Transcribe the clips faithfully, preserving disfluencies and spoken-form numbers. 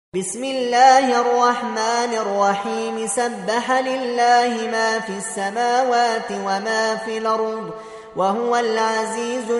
بسم الله الرحمن الرحيم سبح لله ما في السماوات وما في الأرض وهو العزيز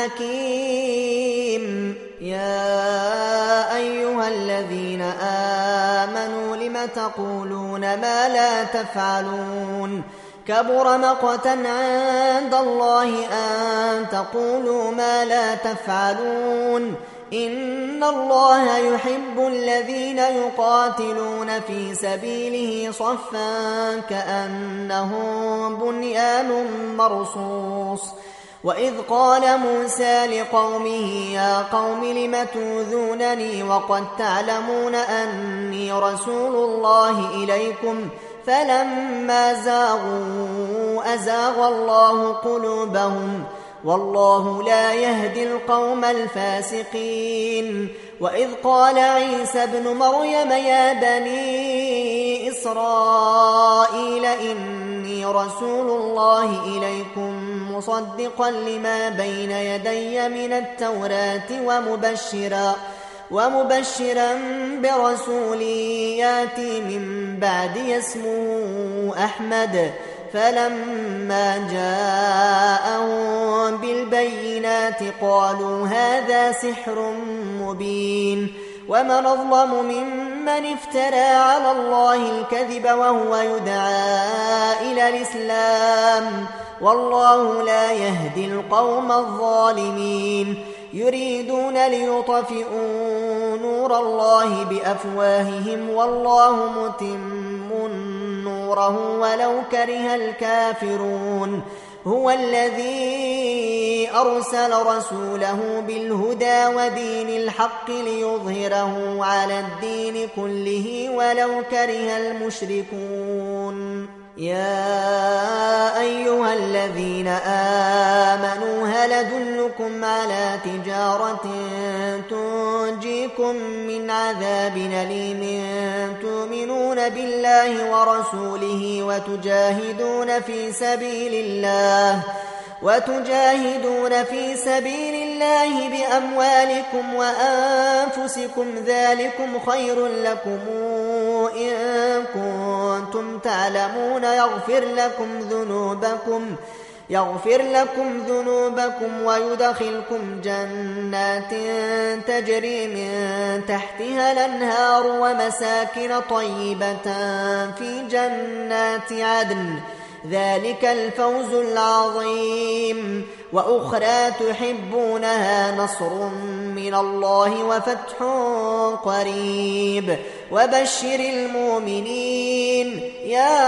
الحكيم. يا أيها الذين آمنوا لم تقولون ما لا تفعلون كبر مقتا عند الله أن تقولوا ما لا تفعلون. إن الله يحب الذين يقاتلون في سبيله صفا كأنهم بنيان مرصوص. وإذ قال موسى لقومه يا قوم لم توذونني وقد تعلمون أني رسول الله إليكم فلما زاغوا أزاغ الله قلوبهم والله لا يهدي القوم الفاسقين. وإذ قال عيسى ابن مريم يا بني إسرائيل إني رسول الله إليكم مصدقا لما بين يدي من التوراة ومبشرا ومبشرا برسول ياتي من بعدي اسمه أحمد. فلما جاءهم بالبينات قالوا هذا سحر مبين. ومن أظلم ممن افترى على الله الكذب وهو يدعى إلى الإسلام والله لا يهدي القوم الظالمين. يريدون ليطفئوا نور الله بأفواههم والله متم نوره ولو كره الكافرون. هو الذي أرسل رسوله بالهدى ودين الحق ليظهره على الدين كله ولو كره المشركون. يا أيها الذين آمنوا هل أدلكم على تجارة تنجيكم من عذاب أليم تؤمنون بالله ورسوله وتجاهدون في سبيل الله وتجاهدون في سبيل الله بأموالكم وأنفسكم ذلكم خير لكم إن كنتم تعلمون يغفر لكم ذنوبكم يغفر لكم ذنوبكم ويدخلكم جنات تجري من تحتها الأنهار ومساكن طيبة في جنات عدن ذلك الفوز العظيم. وأخرى تحبونها نصر من الله وفتح قريب وبشر المؤمنين. يا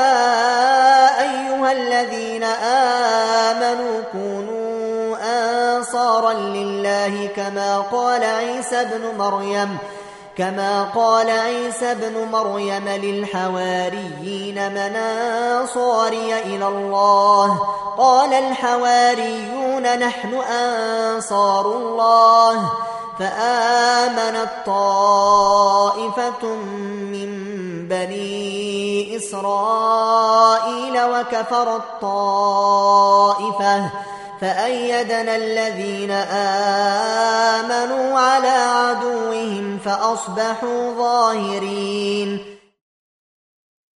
أيها الذين آمنوا كونوا أنصارا لله كما قال عيسى ابن مريم كما قال عيسى ابن مريم للحواريين من أنصاري إلى الله قال الحواريون نحن أنصار الله. فآمنت طائفة من بني إسرائيل وكفرت طائفة فأيدنا الذين آمنوا على عدوهم فأصبحوا ظاهرين.